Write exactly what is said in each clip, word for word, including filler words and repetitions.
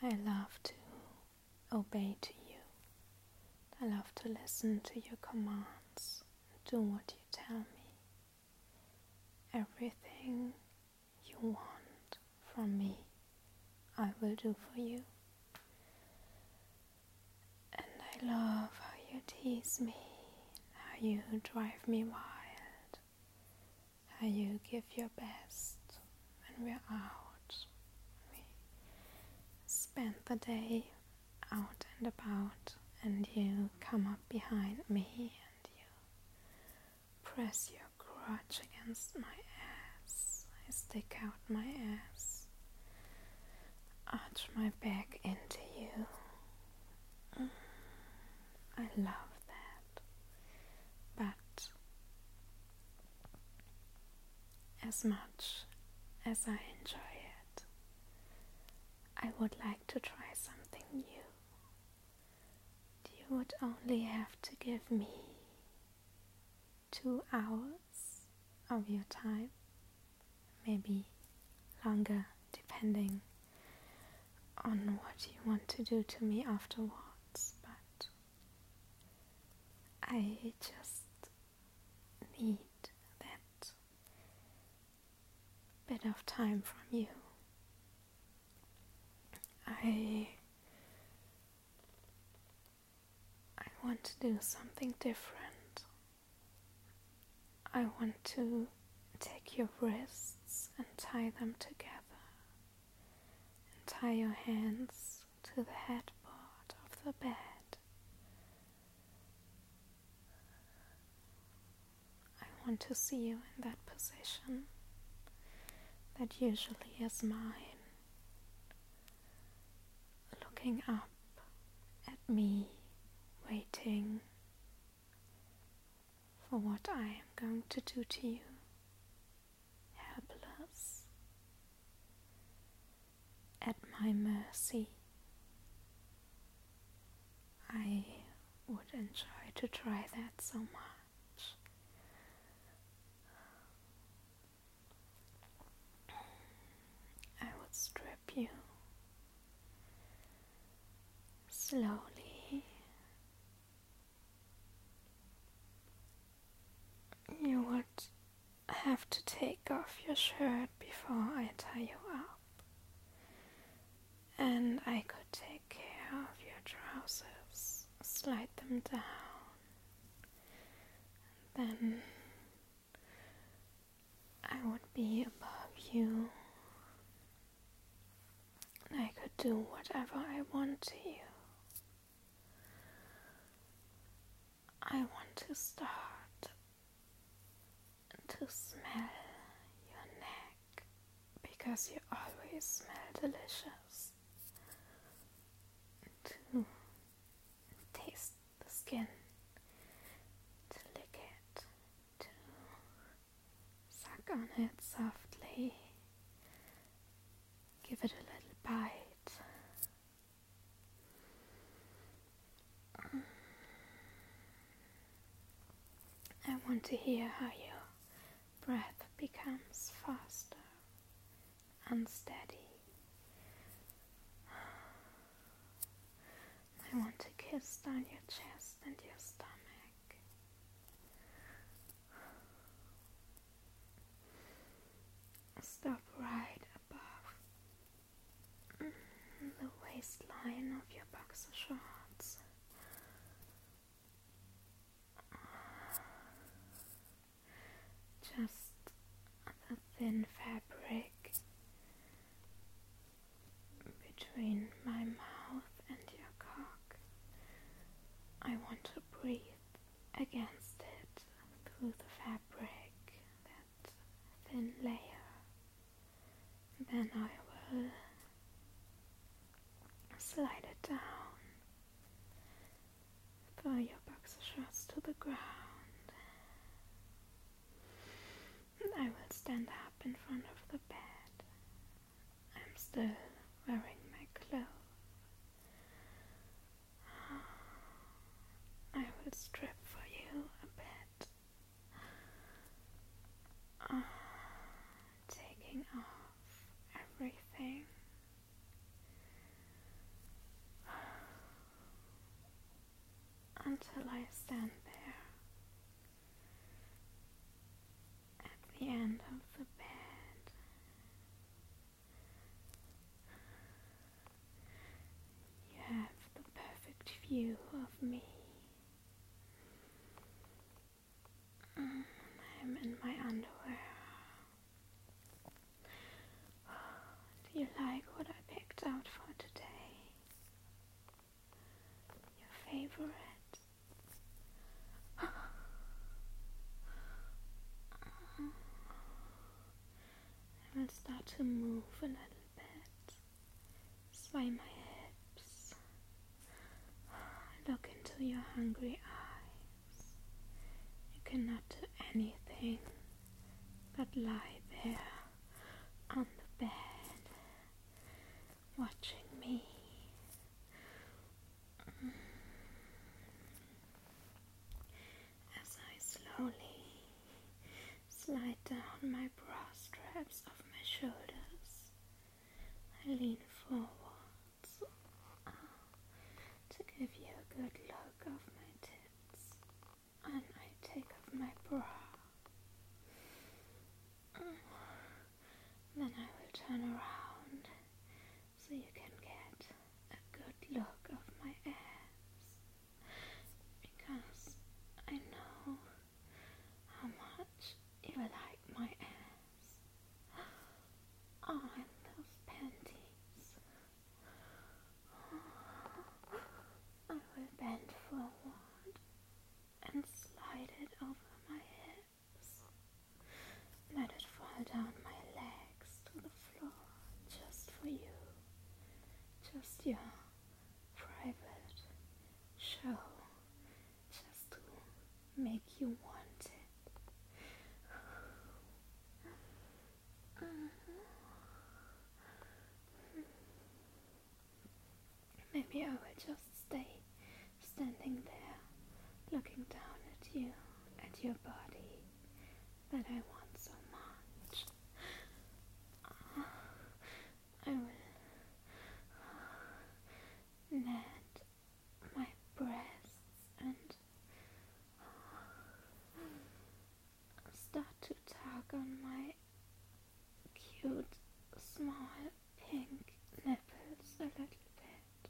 I love to obey to you. I love to listen to your commands, do what you tell me. Everything you want from me, I will do for you. And I love how you tease me, how you drive me wild, how you give your best when we're out. We spend the day out and about, and you come up behind me and you press your crotch against my ass. I stick out my ass, arch my back into you. Mm, I love that. But as much as I enjoy it, I would like to try something new. You would only have to give me two hours of your time, maybe longer, depending on what you want to do to me afterwards, but I just need that bit of time from you. I I want to do something different. I want to take your wrists and tie them together, and tie your hands to the headboard of the bed. I want to see you in that position that usually is mine, looking up at me, waiting for what I am going to do to you, helpless, at my mercy. I would enjoy to try that so much. I would strip you slowly. You would have to take off your shirt before I tie you up, and I could take care of your trousers, slide them down, and then I would be above you, and I could do whatever I want to you. I want to start to smell your neck, because you always smell delicious. To taste the skin, to lick it, to suck on it softly, give it a little bite. I want to hear how your breath becomes faster, unsteady. I want to kiss down your chest and your stomach. Stop right above the waistline of your boxer shorts. Just the thin fabric between my mouth and your cock. I want to breathe against it through the fabric, that thin layer. Then I will slide it down, throw your boxer shorts to the ground. I will stand up in front of the bed. I'm still wearing my clothes. I will strip for you a bit, uh, taking off everything. until I stand there at the end of the bed. You have the perfect view of me. I'm in my underwear. Do you like what I picked out for today? Your favorite? I will start to move a little bit, sway my hips, look into your hungry eyes. You cannot do anything but lie there on the bed, watching me. As I slowly slide down my bra straps of my shoulders, I lean forwards uh, to give you a good look of my tits, and I take off my bra. Then I will turn around so you can get a good look of my ass, because I know how much you like my ass. Oh, and those panties. I will bend forward and slide it over my hips. Let it fall down my legs to the floor, just for you. Just your private show, just to make you want it. Maybe I will just stay standing there, looking down at you, at your body that I want so much. I will net my breasts and start to tug on my cute, small, pink nipples a little bit,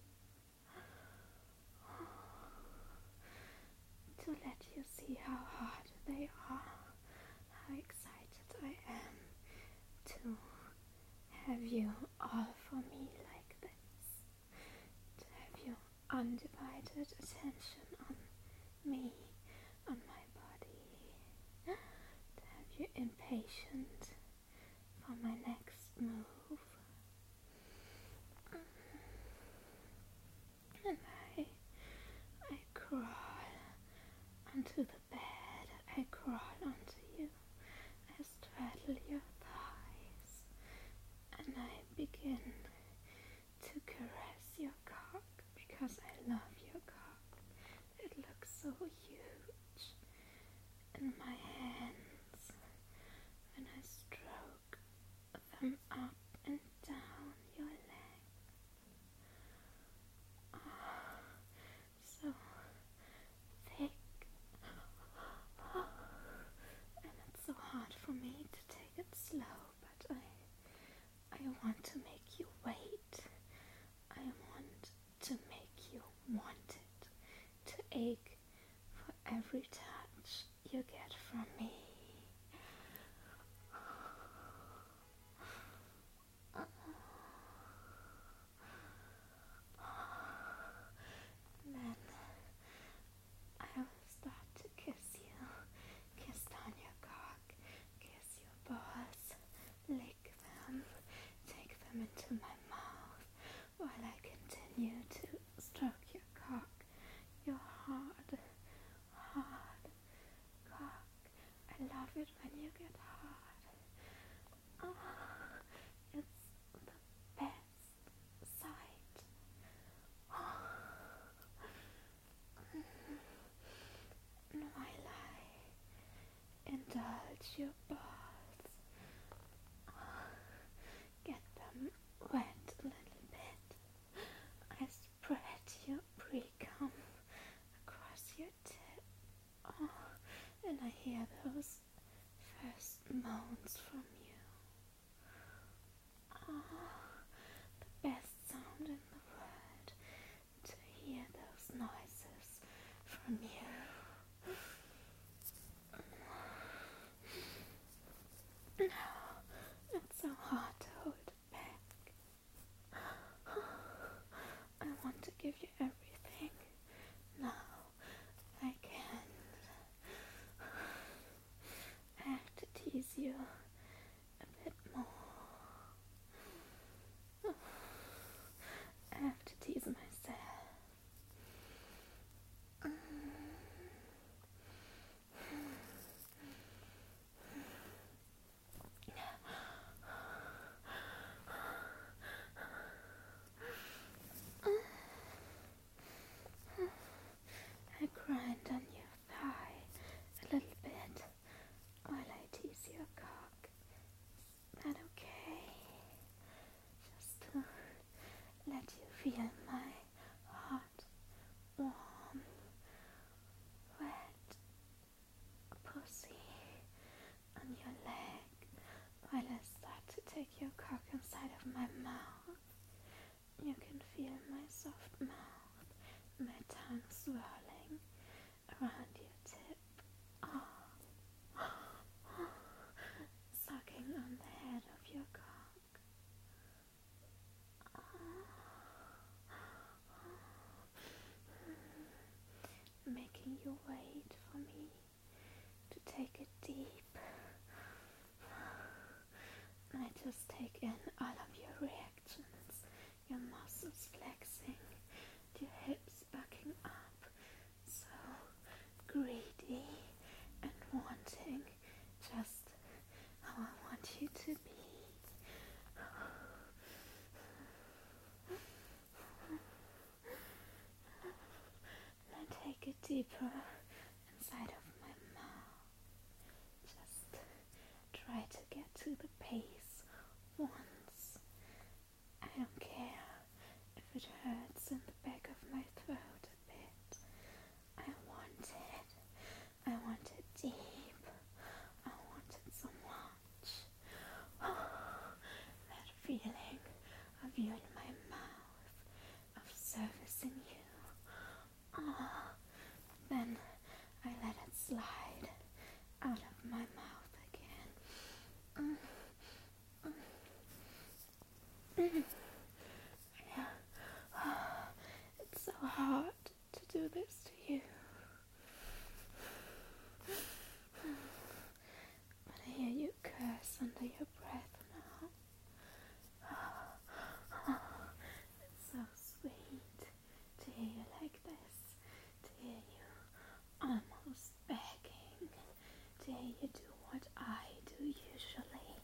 to let you see how hard they are, how excited I am to have you all for me like this, to have your undivided attention on me, on my body, to have you impatient for my next move. And I, I crawl onto the bed, I crawl onto you, I straddle your thighs, and I begin to caress your cock, because I love your cock. It looks so huge in my hands when I stroke them up and down your leg. Oh, so thick, and it's so hard for me to take it slow, but I, I want to make you wait. I want to make you want it, to ache for every touch you get from me. Then I will start to kiss you, kiss down your cock, kiss your balls, lick them, take them into my mouth, while I continue to stroke your cock, your hard, hard cock. I love it when you get hard. Oh, it's the best sight. And while I indulge your balls, get them wet a little bit, I spread your pre-cum across your feel my hot, warm, wet pussy on your leg while I start to take your cock inside of my mouth. You can feel my soft mouth, my tongue swirling around your tip. Oh. Sucking on the head of your cock. Oh. Making you wait for me to take a deep. I just take in all of your reactions, your muscles flexing, your hips backing up, so greedy and wanting just how I want you to be. And take it deeper inside of my mouth. Just try to get to the pace once. I don't care if it hurts in the back of my throat a bit. I want it. I want it deep. I want it so much. Oh, that feeling of you in my mouth, of servicing you. Oh, then I let it slide out of my mouth again. Mm. Mm. Mm. Yeah. Oh, it's so hard to do this to you. But I hear you curse under your breath now. Oh, it's so sweet to hear you like this, to hear you almost begging, to hear you do what I do usually.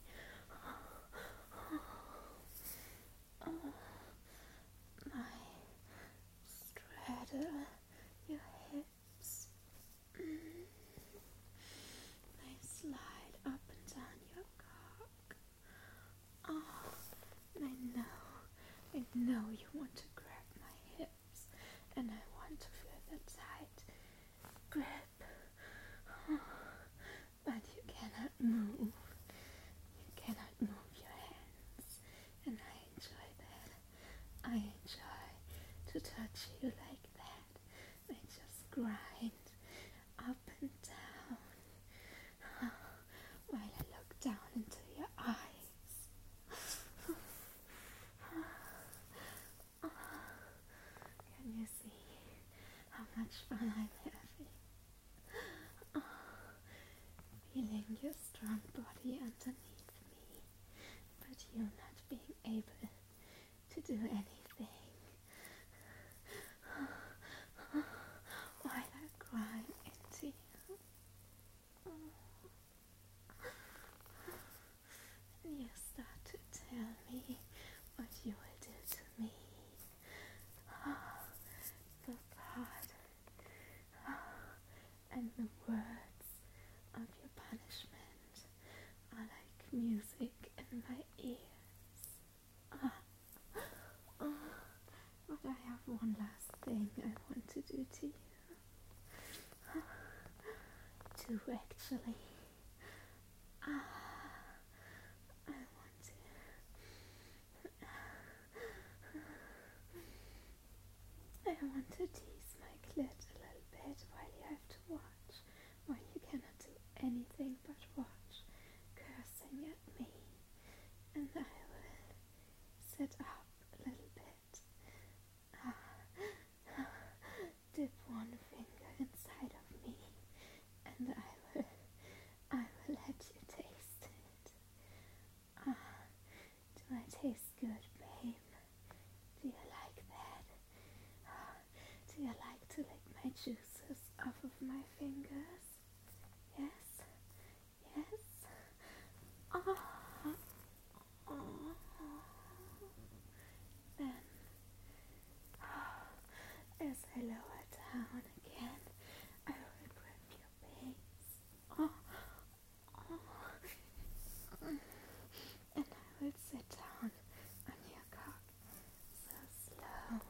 Oh, my straddle your hips. Mm. I slide up and down your cock. Oh, and I know, I know you want to grab my hips, and I want to feel the tight grip. Oh, but you cannot move. You cannot move your hands, and I enjoy that. I enjoy to touch you like that. I just grind up and down while I look down into your eyes. Can you see how much fun I'm having? Feeling your strong body underneath me, but you not being able to do anything. While I grind into you. And you start to tell me what you will do to me. The thought and the words of your punishment are like music in my ears. Ah. Ah. But I have one last thing I want to do to you. Two, actually. Ah. I want to. I want to tease my clit a little bit while you have to watch, while you cannot do anything but watch, cursing at me, and I will sit up a little bit, ah, dip one finger inside of me, and I will, I will let you taste it. Ah, do I taste good, babe? Do you like that? Do you like to lick my juices off of my fingers? Yes? Yes? Oh. Oh. Then, oh, as I lower down again, I will grab your base. Oh. Oh. And I will sit down on your cock so slow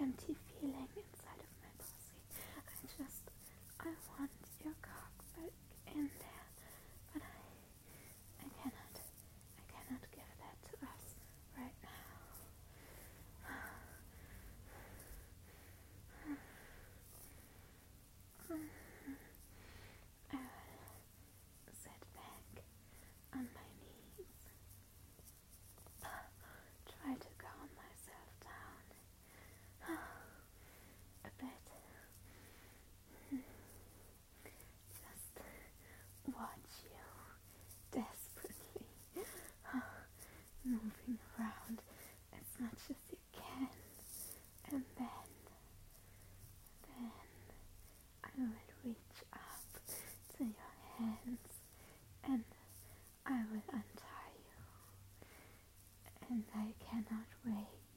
empty feeling inside of my pussy. I just, I want your cock back in there, but I, I cannot, I cannot give that to us right now. I will sit back on my knees, try to calm myself down a bit, just watch you desperately moving around as much as you can, and then, then I will reach up to your hands and I will untie you, and I cannot wait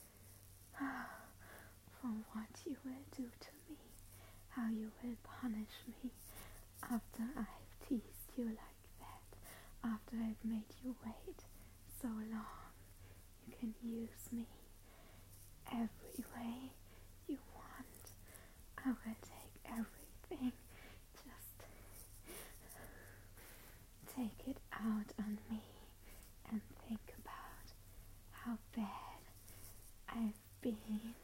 for what you will do to me, how you will punish me after I've teased you like that, after I've made you wait so long. You can use me every way you want. I will take everything, just take it out on me and think about how bad I've been